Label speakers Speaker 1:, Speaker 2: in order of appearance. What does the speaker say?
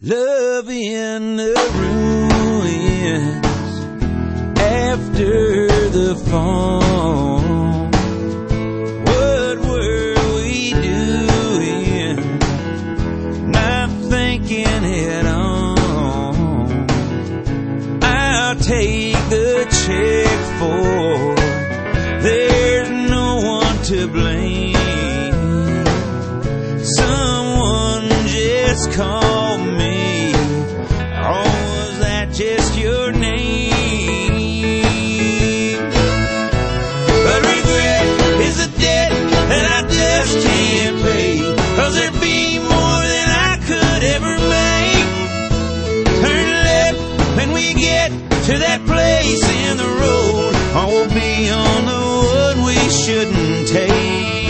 Speaker 1: Love in the ruins after the fall. What were we doing? Not thinking at all. I'll take the check for. There's no one to blame. Someone just called me. Or was that just your name? But regret is a debt that I just can't pay. 'Cause there'd be more than I could ever make. Turn left when we get to that place in the road, or we'll be on the one we shouldn't take.